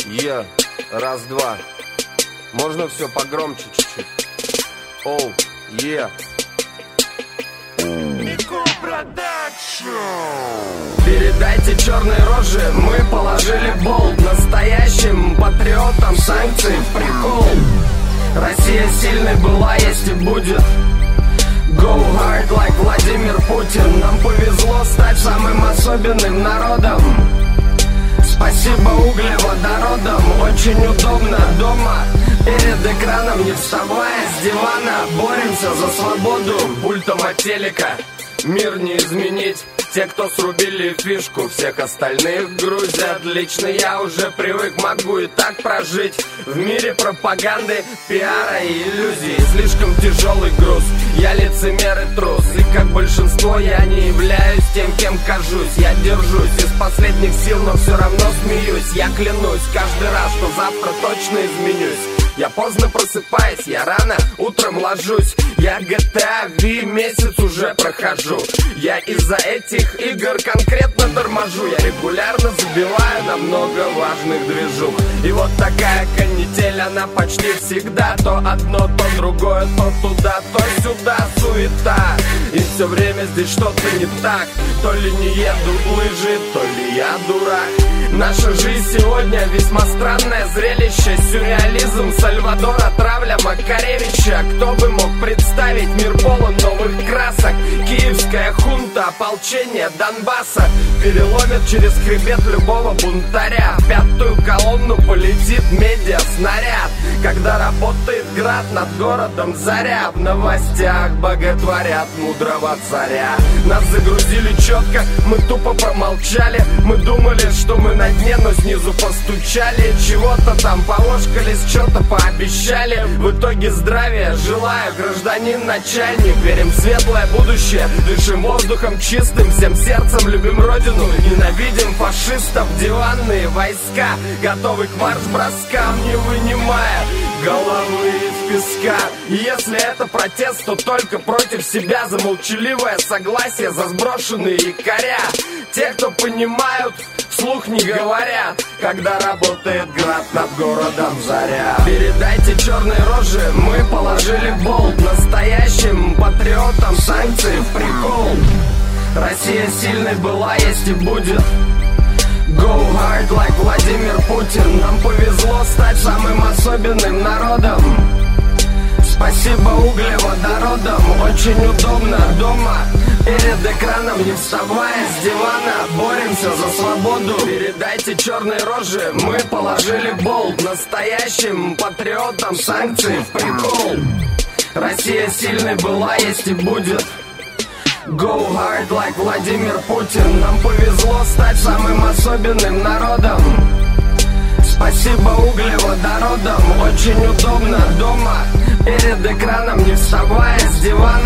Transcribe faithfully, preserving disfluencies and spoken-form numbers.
Е, раз, два. Можно все погромче чуть-чуть? Оу, е. Передайте черной роже, мы положили болт настоящим патриотам санкций в прикол. Россия сильной была, есть и будет. Go hard like Владимир Путин. Нам повезло стать самым особенным народом. Спасибо углеводородам. Очень удобно дома перед экраном, не вставая с дивана. Боремся за свободу пультом от телека. Мир не изменить. Те, кто срубили фишку, всех остальных грузят. Лично я уже привык, могу и так прожить. В мире пропаганды, пиара и иллюзий слишком тяжелый груз. Я лицемер и трус, и как большинство я не являюсь тем, кем кажусь. Я держусь из последних сил, но все равно смеюсь. Я клянусь каждый раз, что завтра точно изменюсь. Я поздно просыпаюсь, я рано утром ложусь. Я джи ти эй ви месяц уже прохожу. Я из-за этих игр конкретно торможу. Я регулярно забиваю на много важных движух. И вот такая канитель, она почти всегда. То одно, то другое, то туда, то сюда. Суета, и все время здесь что-то не так. То ли не едут лыжи, то ли я дурак. Наша жизнь сегодня весьма странное зрелище. Сюрреализм Сальвадора, травля Макаревича. Кто бы мог представить мир полон новых красок? Киевская хунта, ополчение Донбасса переломит через хребет любого бунтаря. В пятую колонну полетит медиа-снаряд, когда работает град над городом заря. В новостях боготворят мудрого царя. Нас загрузили четко, мы тупо промолчали. Мы думали, что мы на дне, но снизу постучали. Чего-то там положкались, что-то пообещали. В итоге здравия желаю, гражданин начальник. Верим в светлое будущее, дышим воздухом чистым. Всем сердцем любим родину, ненавидим фашистов. Диванные войска готовы к марш-броскам, не вынимая головы из песка. Если это протест, то только против себя. За молчаливое согласие, за сброшенные якоря. Те, кто понимают, вслух не говорят, когда работает град над городом заря. Передайте черной роже, мы положили болт настоящим патриотам санкции в прикол. Россия сильной была, есть и будет. Go hard like Владимир Путин. Нам повезло стать самым особенным народом. Спасибо углеводородам. Очень удобно дома перед экраном, не вставая с дивана. Боремся за свободу. Передайте черной роже, мы положили болт настоящим патриотам санкции в прикол. Россия сильной была, есть и будет. Go hard like Владимир Путин. Нам повезло стать самым особенным народом. Спасибо углеводородам. Очень удобно дома перед экраном, не вставая с дивана.